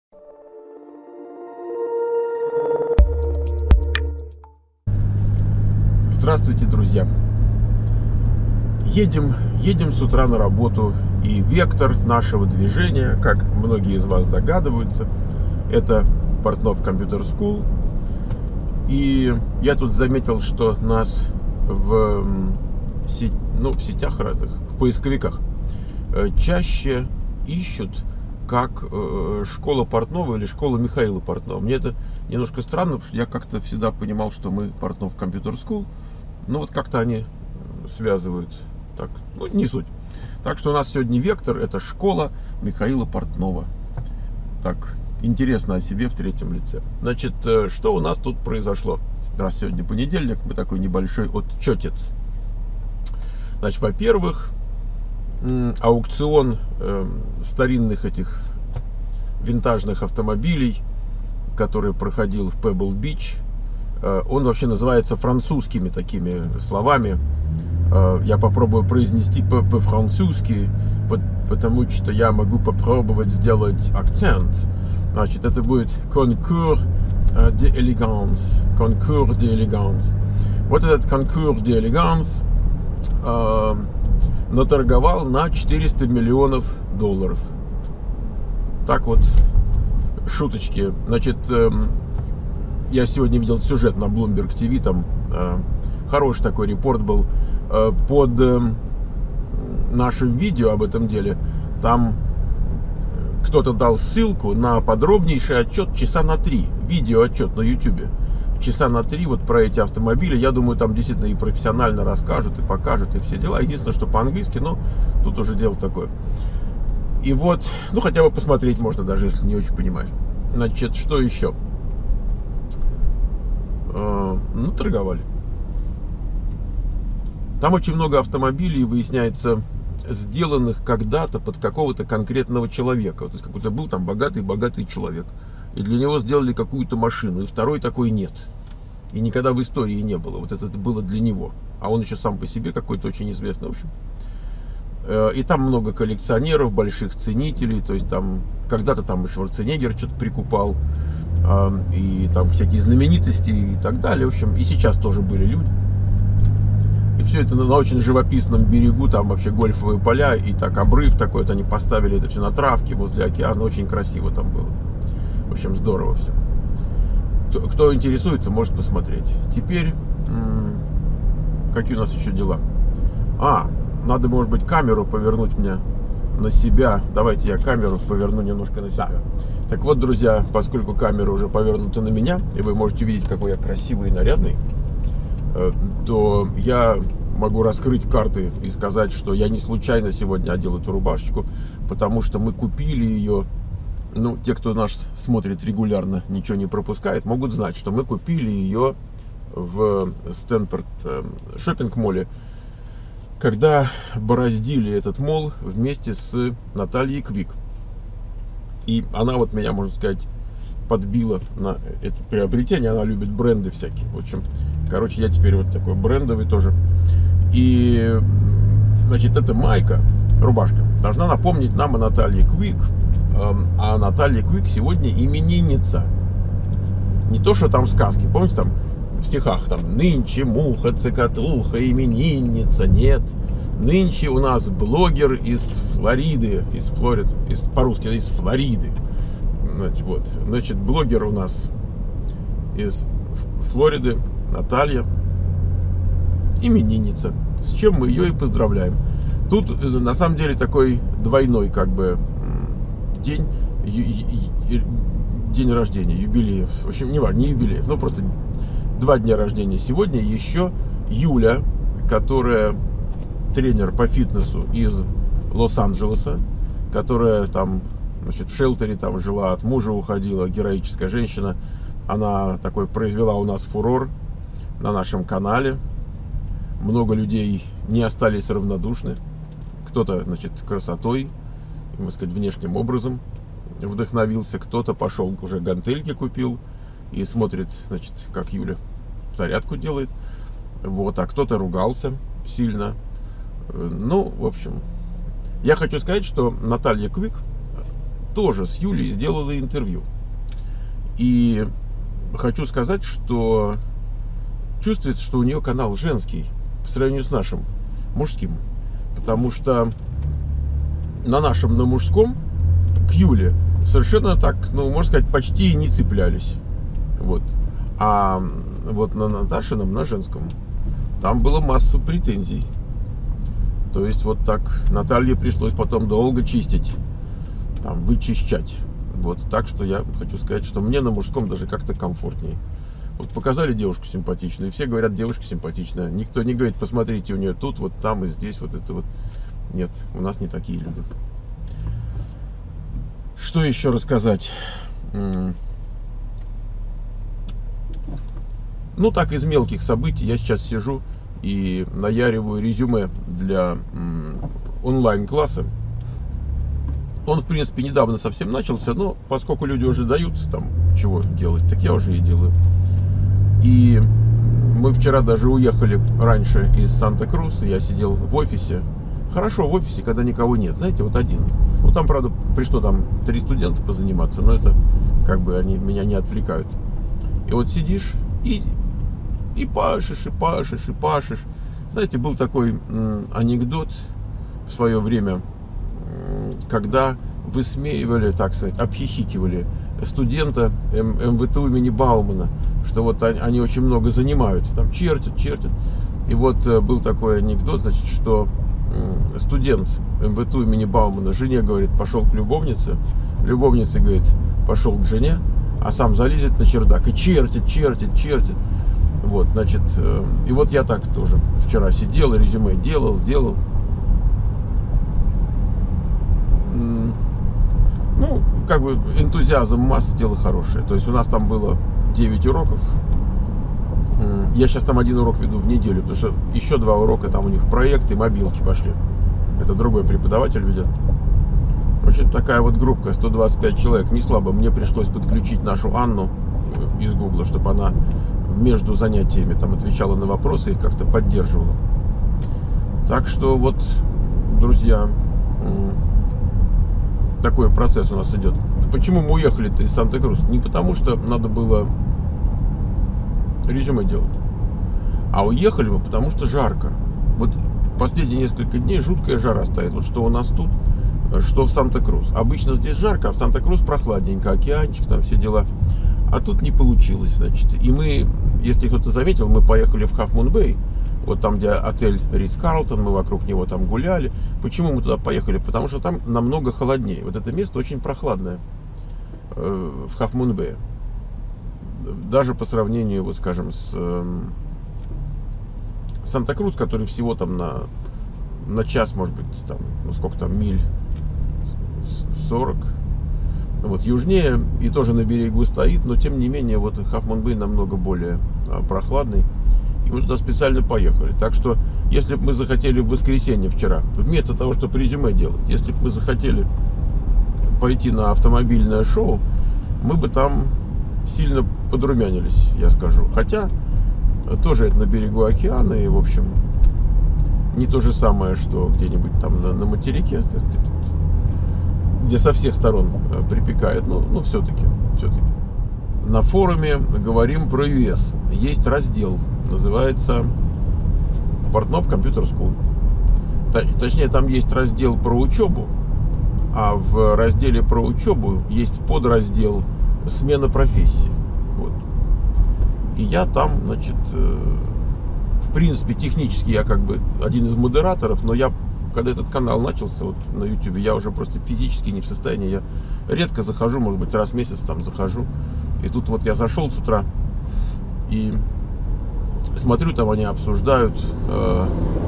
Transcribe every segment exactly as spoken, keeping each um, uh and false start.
Здравствуйте, друзья! Едем, едем с утра на работу, и вектор нашего движения, как многие из вас догадываются, это Портнов Computer School. И я тут заметил, что нас в, сеть, ну, в сетях разных, в поисковиках чаще ищут как школа Портнова или школа Михаила Портнова. Мне это немножко странно, потому что я как-то всегда понимал, что мы Портнов Computer School. Ну вот как-то они связывают так, ну не суть. Так что у нас сегодня вектор, это школа Михаила Портнова. Так, интересно о себе в третьем лице. Значит, что у нас тут произошло? Раз сегодня понедельник, мы такой небольшой отчетец. Значит, во-первых, аукцион э, старинных этих винтажных автомобилей, который проходил в Пебл-Бич, э, он вообще называется французскими такими словами. Э, я попробую произнести по-французски, потому что я могу попробовать сделать акцент. Значит, это будет конкурс d'élégance. Конкурс d'élégance. Вот этот конкурс d'élégance э, наторговал на четыреста миллионов долларов. Так вот, шуточки. Значит, э, я сегодня видел сюжет на Bloomberg ти ви, там э, хороший такой репорт был э, под э, нашим видео об этом деле. Там кто-то дал ссылку на подробнейший отчет часа на три, видео отчет на YouTube. Часа на три вот про эти автомобили. Я думаю, там действительно и профессионально расскажут, и покажут, и все дела. Единственное, что по-английски, но тут уже дело такое. И вот, ну хотя бы посмотреть можно, даже если не очень понимаешь. Значит, что еще? Э, ну, торговали. Там очень много автомобилей, выясняется, сделанных когда-то под какого-то конкретного человека. То есть какой-то был там богатый-богатый человек. И для него сделали какую-то машину, и второй такой нет. И никогда в истории не было. Вот это было для него. А он еще сам по себе какой-то очень известный, в общем. И там много коллекционеров, больших ценителей. То есть там когда-то там и Шварценеггер что-то прикупал. И там всякие знаменитости и так далее. В общем, и сейчас тоже были люди. И все это на очень живописном берегу. Там вообще гольфовые поля. И так обрыв такой. Вот они поставили это все на травке возле океана. Очень красиво там было. В общем, здорово все. Кто интересуется, может посмотреть. Теперь, какие у нас еще дела? А, надо, может быть, камеру повернуть мне на себя. Давайте я камеру поверну немножко на себя. Так вот, друзья, поскольку камера уже повернута на меня, и вы можете видеть, какой я красивый и нарядный, то я могу раскрыть карты и сказать, что я не случайно сегодня одел эту рубашечку, потому что мы купили ее. Ну, те, кто нас смотрит регулярно, ничего не пропускает, могут знать, что мы купили ее в Стэнфорд шоппинг-молле, когда бороздили этот молл вместе с Натальей Квик. И она вот меня, можно сказать, подбила на это приобретение. Она любит бренды всякие. В общем, короче, я теперь вот такой брендовый тоже. И, значит, эта майка, рубашка, должна напомнить нам о Наталье Квик. А Наталья Квик сегодня именинница. Не то, что там сказки. Помните, там в стихах там нынче муха, цикатруха, именинница. Нет. Нынче у нас блогер из Флориды. Из Флориды. Из, по-русски, из Флориды. Значит, вот. Значит, блогер у нас из Флориды. Наталья. Именинница. С чем мы ее и поздравляем. Тут на самом деле такой двойной как бы день, день рождения, юбилеев. В общем, не важно, не юбилеев, но просто два дня рождения. Сегодня еще Юля, которая тренер по фитнесу из Лос-Анджелеса, которая там, значит, в шелтере там жила, от мужа уходила, героическая женщина. Она такой произвела у нас фурор на нашем канале. Много людей не остались равнодушны. Кто-то, значит, красотой, можно сказать, внешним образом вдохновился, кто-то пошел уже гантельки купил и смотрит, значит, как Юля зарядку делает, вот, а кто-то ругался сильно. Ну, в общем, я хочу сказать, что Наталья Квик тоже с Юлей сделала интервью. И хочу сказать, что чувствуется, что у нее канал женский по сравнению с нашим мужским. Потому что на нашем, на мужском к Юле совершенно так, ну, можно сказать, почти не цеплялись. Вот. А вот на Наташином, на женском, там было масса претензий. То есть вот так Наталье пришлось потом долго чистить, там, вычищать. Вот, так что я хочу сказать, что мне на мужском даже как-то комфортнее. Вот показали девушку симпатичную, и все говорят, девушка симпатичная. Никто не говорит, посмотрите, у нее тут, вот там и здесь, вот это вот. Нет, у нас не такие люди. Что еще рассказать? Ну, так, из мелких событий я сейчас сижу и наяриваю резюме для онлайн-класса. Он, в принципе, недавно совсем начался, но поскольку люди уже дают там чего делать, так я уже и делаю. И мы вчера даже уехали раньше из Санта-Крус, я сидел в офисе. Хорошо в офисе, когда никого нет, знаете, вот один. Ну, там, правда, пришло там три студента позаниматься, но это как бы они меня не отвлекают. И вот сидишь и, и пашешь, и пашешь, и пашешь. Знаете, был такой м, анекдот в свое время, когда высмеивали, так сказать, обхихикивали студента эм вэ тэ у имени Баумана, что вот они, они очень много занимаются, там чертят, чертят. И вот был такой анекдот, значит, что студент эм вэ тэ у имени Баумана жене говорит, пошел к любовнице, любовница говорит, пошел к жене, а сам залезет на чердак и чертит, чертит, чертит. Вот, значит, и вот я так тоже вчера сидел, резюме делал, делал. Ну, как бы энтузиазм, масса, дело хорошее. То есть у нас там было девять уроков. Я сейчас там один урок веду в неделю, потому что еще два урока, там у них проекты, мобилки пошли. Это другой преподаватель ведет. В общем, такая вот группа, сто двадцать пять человек, не слабо. Мне пришлось подключить нашу Анну из Гугла, чтобы она между занятиями там отвечала на вопросы и как-то поддерживала. Так что вот, друзья, такой процесс у нас идет. Почему мы уехали-то из Санта-Крус? Не потому, что надо было резюме делать, а уехали мы, потому что жарко. Вот последние несколько дней жуткая жара стоит. Вот что у нас тут, что в Санта-Крус. Обычно здесь жарко, а в Санта-Крус прохладненько, океанчик, там все дела. А тут не получилось, значит. И мы, если кто-то заметил, мы поехали в Half Moon Bay. Вот там, где отель Ритц-Карлтон, мы вокруг него там гуляли. Почему мы туда поехали? Потому что там намного холоднее. Вот это место очень прохладное э, в Half Moon Bay. Даже по сравнению, вот скажем, с э, Санта-Крус, который всего там на, на час, может быть, там, ну сколько там, миль сорок. Вот южнее и тоже на берегу стоит, но тем не менее, вот Half Moon Bay намного более а, прохладный. И мы туда специально поехали. Так что, если бы мы захотели в воскресенье вчера, вместо того, чтобы резюме делать, если бы мы захотели пойти на автомобильное шоу, мы бы там сильно подрумянились, я скажу. Хотя, тоже это на берегу океана, и, в общем, не то же самое, что где-нибудь там на, на материке, где со всех сторон припекает, но, но все-таки, все-таки. На форуме говорим про ю эс. Есть раздел, называется Portnoy Computer School. Точнее, там есть раздел про учебу, а в разделе про учебу есть подраздел смена профессии. Вот. И я там, значит, в принципе, технически я как бы один из модераторов, но я, когда этот канал начался вот на YouTube, я уже просто физически не в состоянии. Я редко захожу, может быть, раз в месяц там захожу. И тут вот я зашел с утра и смотрю, там они обсуждают, э,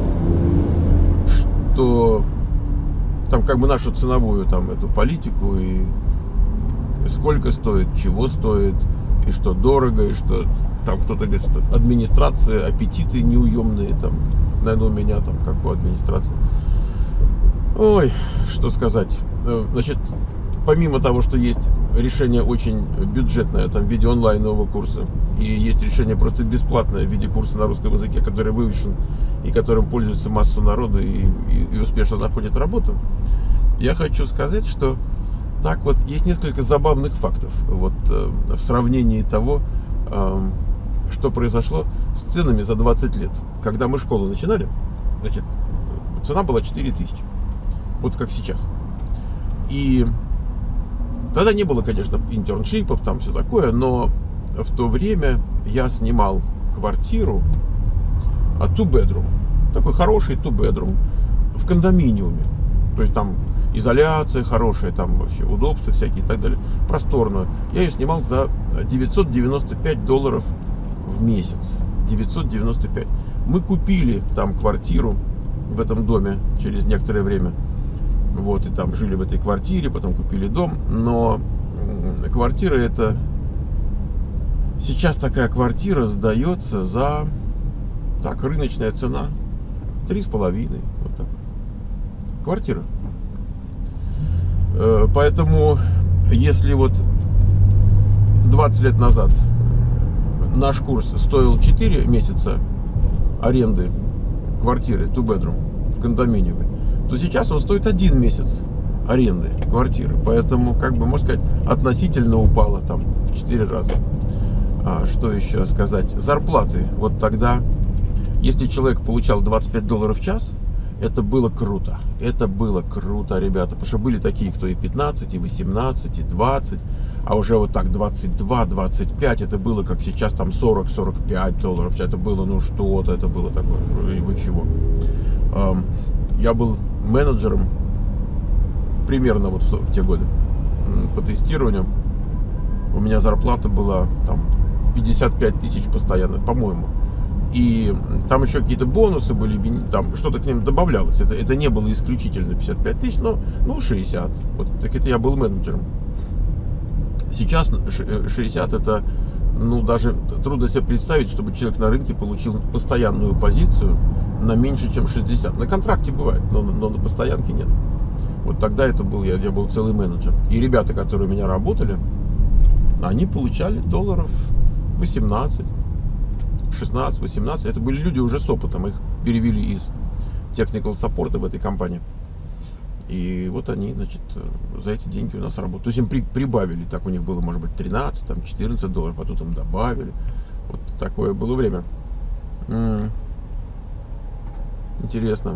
что там как бы нашу ценовую там эту политику, и сколько стоит, чего стоит, и что дорого, и что там кто-то говорит, что администрация, аппетиты неуемные, там, наверное, у меня там, как у администрации. Ой, что сказать. Значит, помимо того, что есть решение очень бюджетное, там, в виде онлайнового курса, и есть решение просто бесплатное в виде курса на русском языке, который выучен и которым пользуется масса народу и, и, и успешно находит работу, я хочу сказать, что Так вот, есть несколько забавных фактов вот, э, в сравнении того, э, что произошло с ценами за двадцать лет. Когда мы школу начинали, значит, цена была четыре тысячи. Вот как сейчас. И тогда не было, конечно, интерншипов, там все такое, но в то время я снимал квартиру, а two bedroom, такой хороший two bedroom в кондоминиуме. То есть там изоляция хорошая, там вообще удобства всякие и так далее, просторную. Я ее снимал за девятьсот девяносто пять долларов в месяц. девятьсот девяносто пять. Мы купили там квартиру в этом доме через некоторое время. Вот, и там жили в этой квартире, потом купили дом. Но квартира это... Сейчас такая квартира сдается за... Так, рыночная цена три с половиной. Вот так. Квартира. Поэтому, если вот двадцать лет назад наш курс стоил четыре месяца аренды квартиры two bedroom в кондоминиуме, то сейчас он стоит один месяц аренды квартиры. Поэтому, как бы, можно сказать, относительно упало там в четыре раза. А что еще сказать? Зарплаты. Вот тогда, если человек получал двадцать пять долларов в час, это было круто. Это было круто, ребята. Потому что были такие, кто и пятнадцать, и восемнадцать, и двадцать. А уже вот так двадцать два, двадцать пять. Это было, как сейчас, там сорок, сорок пять долларов. Это было, ну что-то. Это было такое. Вы чего? Я был менеджером примерно вот в, в те годы. По тестированию. У меня зарплата была там пятьдесят пять тысяч постоянно, по-моему. И там еще какие-то бонусы были, там что-то к ним добавлялось. Это, это не было исключительно пятьдесят пять тысяч, но ну, шестьдесят. Вот так это я был менеджером. Сейчас шестьдесят это, ну, даже трудно себе представить, чтобы человек на рынке получил постоянную позицию на меньше, чем шестьдесят. На контракте бывает, но, но на постоянке нет. Вот тогда это был, я, я был целый менеджер. И ребята, которые у меня работали, они получали долларов восемнадцать. шестнадцать, восемнадцать, это были люди уже с опытом, их перевели из technical support в этой компании. И вот они, значит, за эти деньги у нас работают. То есть им при, прибавили, так у них было, может быть, тринадцать, там, четырнадцать долларов, а тут им добавили. Вот такое было время. М-м. Интересно.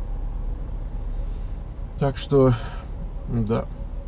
Так что, да.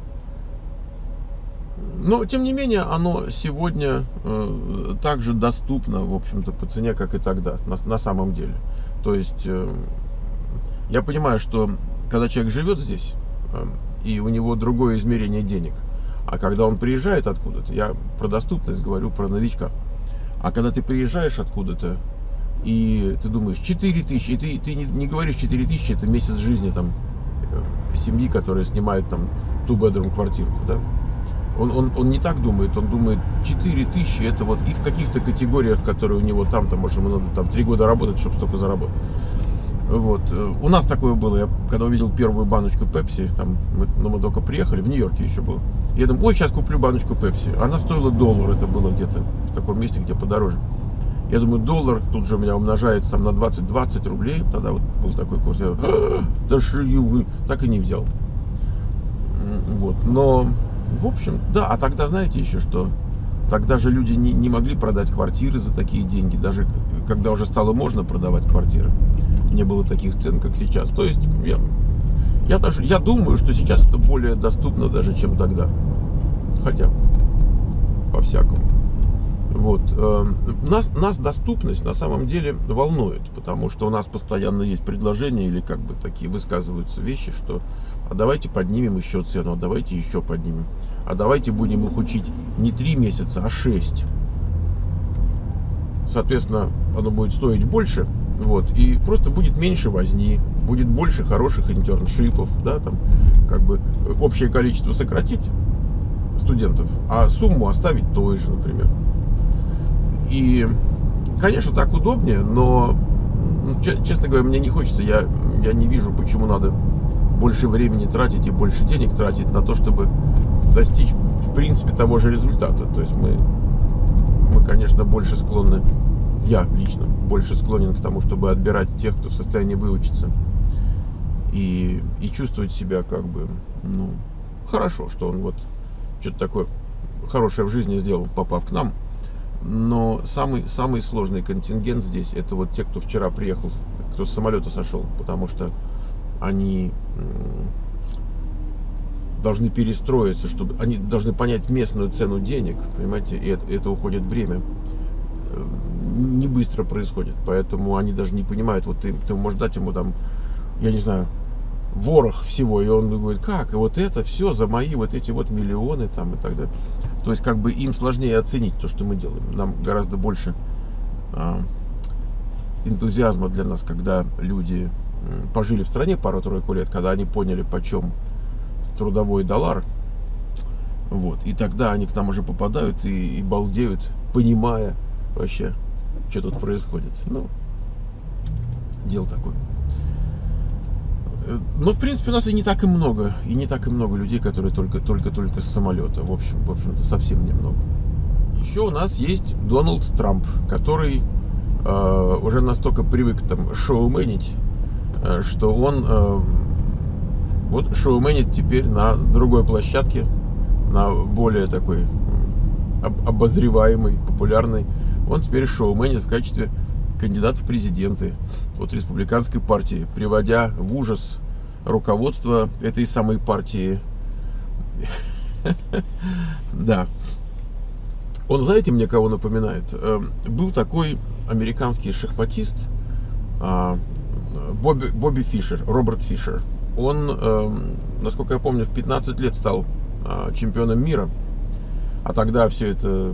Но, тем не менее, оно сегодня э, также доступно, в общем-то, по цене, как и тогда, на, на самом деле. То есть, э, я понимаю, что когда человек живет здесь, э, и у него другое измерение денег, а когда он приезжает откуда-то, я про доступность говорю, про новичка, а когда ты приезжаешь откуда-то, и ты думаешь, четыре тысячи, и ты, ты не, не говоришь четыре тысячи, это месяц жизни там, э, семьи, которая снимает там two bedroom квартирку, да? Он, он, он не так думает, он думает, четыре тысячи это вот и в каких-то категориях, которые у него там, там, может, ему надо там три года работать, чтобы столько заработать. Вот. У нас такое было, я когда увидел первую баночку Пепси, там, мы, ну, мы только приехали, в Нью-Йорке еще был. Я думаю, ой, сейчас куплю баночку Пепси. Она стоила доллар, это было где-то в таком месте, где подороже. Я думаю, доллар тут же у меня умножается там на двадцать-двадцать рублей, тогда вот был такой курс, я даже так и не взял. Вот, но... В общем, да, а тогда знаете еще что? Тогда же люди не, не могли продать квартиры за такие деньги. Даже когда уже стало можно продавать квартиры, не было таких цен, как сейчас. То есть я, я, даже, я думаю, что сейчас это более доступно даже, чем тогда. Хотя, по-всякому. Вот. Нас, нас доступность на самом деле волнует, потому что у нас постоянно есть предложения или как бы такие высказываются вещи, что а давайте поднимем еще цену, а давайте еще поднимем, а давайте будем их учить не три месяца, а шесть. Соответственно, оно будет стоить больше, вот, и просто будет меньше возни, будет больше хороших интерншипов, да, там, как бы общее количество сократить студентов, а сумму оставить той же, например. И, конечно, так удобнее, но, честно говоря, мне не хочется, я, я не вижу, почему надо больше времени тратить и больше денег тратить на то, чтобы достичь, в принципе, того же результата. То есть мы, мы, конечно, больше склонны, я лично, больше склонен к тому, чтобы отбирать тех, кто в состоянии выучиться и, и чувствовать себя как бы, ну, хорошо, что он вот что-то такое хорошее в жизни сделал, попав к нам. Но самый, самый сложный контингент здесь — это вот те, кто вчера приехал, кто с самолета сошел, потому что они должны перестроиться, чтобы они должны понять местную цену денег, понимаете, и это, это уходит время. Не быстро происходит, поэтому они даже не понимают. Вот ты, ты можешь дать ему там, я не знаю, ворох всего, и он говорит, как, и вот это все за мои вот эти вот миллионы там и так далее. То есть как бы им сложнее оценить то, что мы делаем. Нам гораздо больше а, энтузиазма для нас, когда люди м, пожили в стране пару-тройку лет, когда они поняли, почем трудовой доллар, вот, и тогда они к нам уже попадают и, и балдеют, понимая вообще, что тут происходит. Ну, дело такое. Но, в принципе, у нас и не так и много, и не так и много людей, которые только-только-только с самолета. В общем, в общем-то, совсем немного. Еще у нас есть Дональд Трамп, который э, уже настолько привык там шоуменить, э, что он э, вот шоуменит теперь на другой площадке, на более такой об, обозреваемой, популярной. Он теперь шоуменит в качестве кандидат в президенты от республиканской партии, приводя в ужас руководство этой самой партии. Да. Он, знаете, мне кого напоминает? Был такой американский шахматист Бобби, Бобби Фишер, Роберт Фишер. Он, насколько я помню, в пятнадцать лет стал чемпионом мира. А тогда все это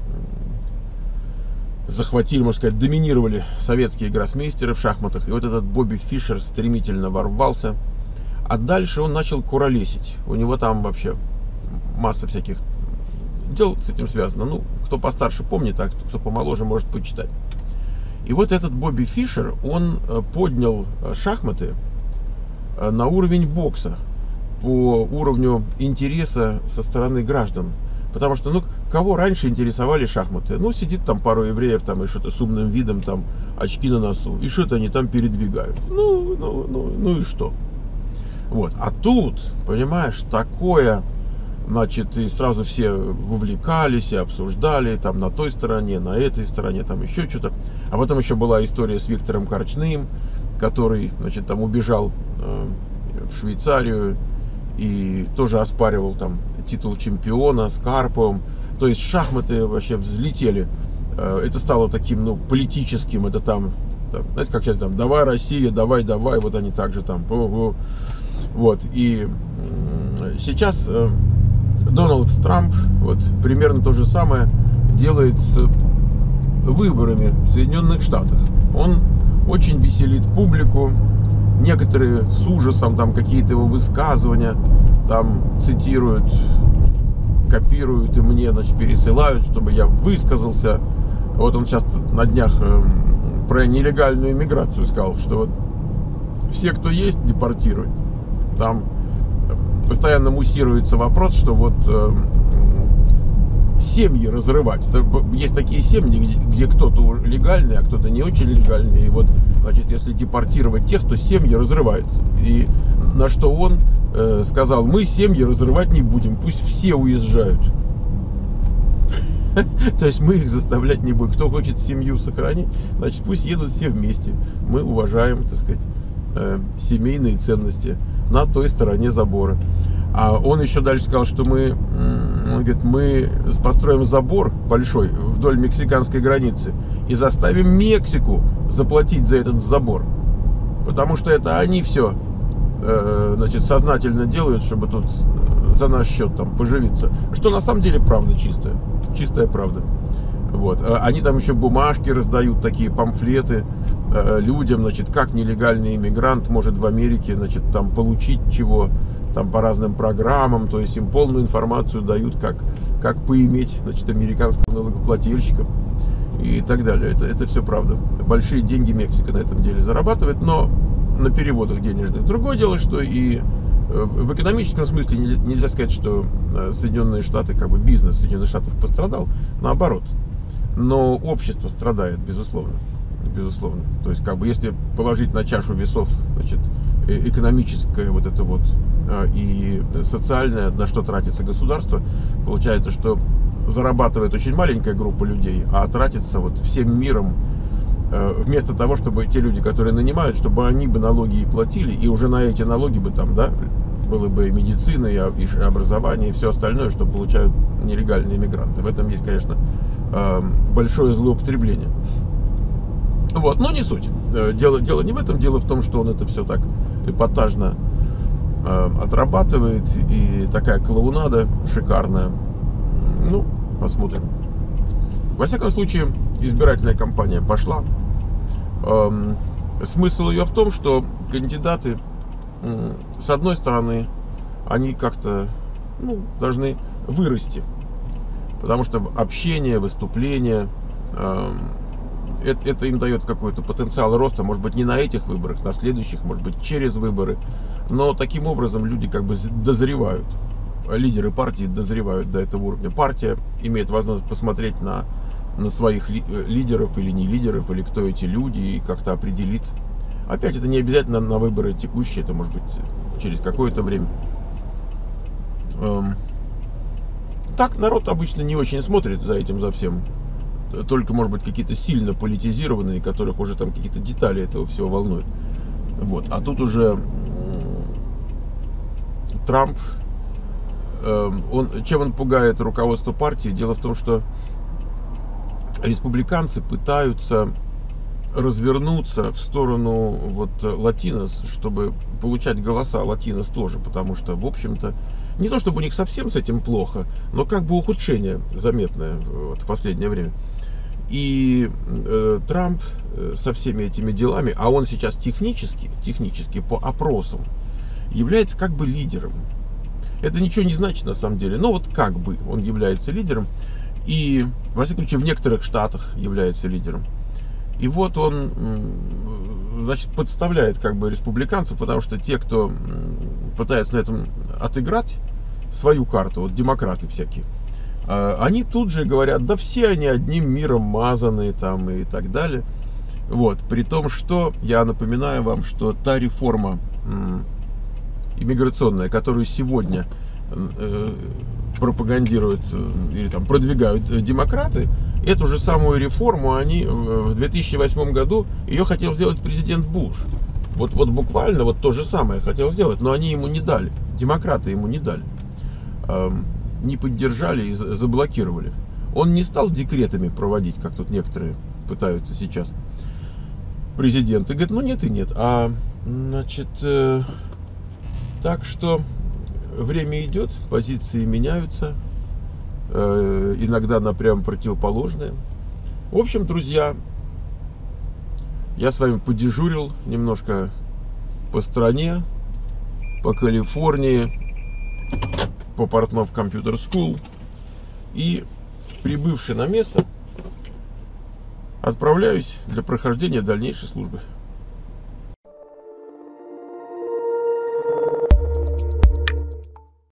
захватили, можно сказать, доминировали советские гроссмейстеры в шахматах. И вот этот Бобби Фишер стремительно ворвался. А дальше он начал куролесить. У него там вообще масса всяких дел с этим связано. Ну, кто постарше помнит, а кто помоложе может почитать. И вот этот Бобби Фишер, он поднял шахматы на уровень бокса по уровню интереса со стороны граждан. Потому что, ну, кого раньше интересовали шахматы? Ну, сидит там пару евреев, там, и что-то с умным видом, там, очки на носу, и что-то они там передвигают. Ну, ну, ну, ну и что? Вот. А тут, понимаешь, такое, значит, и сразу все вовлекались и обсуждали, там, на той стороне, на этой стороне, там, еще что-то. А потом еще была история с Виктором Корчным, который, значит, там, убежал э, в Швейцарию и тоже оспаривал там титул чемпиона с Карповым. То есть шахматы вообще взлетели. Это стало таким, ну, политическим. Это там, там знаете, как сейчас там, давай, Россия, давай, давай. Вот они также там. Вот. И сейчас Дональд Трамп вот примерно то же самое делает с выборами в Соединенных Штатах. Он очень веселит публику. Некоторые с ужасом там какие-то его высказывания там цитируют, копируют и мне, значит, пересылают, чтобы я высказался. Вот он сейчас на днях э, про нелегальную иммиграцию сказал, что вот все, кто есть, депортируют. Там постоянно муссируется вопрос, что вот э, семьи разрывать. Есть такие семьи, где, где кто-то легальный, а кто-то не очень легальный. И вот, значит, если депортировать тех, то семьи разрываются. И на что он э, сказал, мы семьи разрывать не будем, пусть все уезжают. То есть мы их заставлять не будем. Кто хочет семью сохранить, значит, пусть едут все вместе. Мы уважаем, так сказать, э, семейные ценности на той стороне забора. А он еще дальше сказал, что мы, он говорит, мы построим забор большой вдоль мексиканской границы и заставим Мексику заплатить за этот забор. Потому что это они все, значит, сознательно делают, чтобы тут за наш счет там поживиться. Что на самом деле правда чистая. Чистая правда. Вот. Они там еще бумажки раздают, такие памфлеты людям, значит, как нелегальный иммигрант может в Америке, значит, там получить чего, там по разным программам, то есть им полную информацию дают, как, как поиметь, значит, американского налогоплательщика и так далее. Это, это все правда. Большие деньги Мексика на этом деле зарабатывает, но на переводах денежных. Другое дело, что и в экономическом смысле нельзя сказать, что Соединенные Штаты, как бы бизнес Соединенных Штатов пострадал, наоборот. Но общество страдает, безусловно. Безусловно. То есть, как бы, если положить на чашу весов, значит, экономическое вот это вот и социальное, на что тратится государство, получается, что зарабатывает очень маленькая группа людей, а тратится вот всем миром, вместо того, чтобы те люди, которые нанимают, чтобы они бы налоги и платили, и уже на эти налоги бы там, да, было бы и медицина, и образование, и все остальное, что получают нелегальные мигранты. В этом есть, конечно, большое злоупотребление. Вот, но не суть. Дело, дело не в этом, дело в том, что он это все так эпатажно отрабатывает, и такая клоунада шикарная. Ну, посмотрим. Во всяком случае, избирательная кампания пошла. Эм, смысл ее в том, что кандидаты, э, с одной стороны, они как-то, ну, должны вырасти. Потому что общение, выступление, э, это, это им дает какой-то потенциал роста. Может быть, не на этих выборах, на следующих, может быть, через выборы. Но таким образом люди как бы дозревают. Лидеры партии дозревают до этого уровня. Партия имеет возможность посмотреть на, на своих ли, лидеров или не лидеров, или кто эти люди, и как-то определить. Опять, это не обязательно на выборы текущие, это может быть через какое-то время. Эм. Так народ обычно не очень смотрит за этим, за всем. Только, может быть, какие-то сильно политизированные, которых уже там какие-то детали этого всего волнуют. Вот. А тут уже Трамп, Он, чем он пугает руководство партии? Дело в том, что республиканцы пытаются развернуться в сторону вот латинос, чтобы получать голоса латинос тоже, потому что, в общем-то, не то чтобы у них совсем с этим плохо, но как бы ухудшение заметное вот, в последнее время. И э, Трамп со всеми этими делами, а он сейчас технически, технически по опросам является как бы лидером. Это ничего не значит на самом деле, но вот как бы он является лидером, и, во всяком случае, в некоторых штатах является лидером. И вот он, значит, подставляет как бы республиканцев, потому что те, кто пытается на этом отыграть свою карту, вот демократы всякие, они тут же говорят, да все они одним миром мазаны там и так далее. Вот, при том, что, я напоминаю вам, что та реформа иммиграционная, которую сегодня э, пропагандируют э, или там продвигают э, демократы, эту же самую реформу они э, в две тысячи восьмом году ее хотел сделать президент Буш. Вот, вот буквально вот то же самое хотел сделать, но они ему не дали. Демократы ему не дали. Э, не поддержали и заблокировали. Он не стал декретами проводить, как тут некоторые пытаются сейчас. Президенты говорят, ну нет и нет. А, значит... Э, Так что время идет, позиции меняются, э, иногда на прям противоположные. В общем, друзья, я с вами подежурил немножко по стране, по Калифорнии, по Portnoy Computer School. И, прибывший на место, отправляюсь для прохождения дальнейшей службы.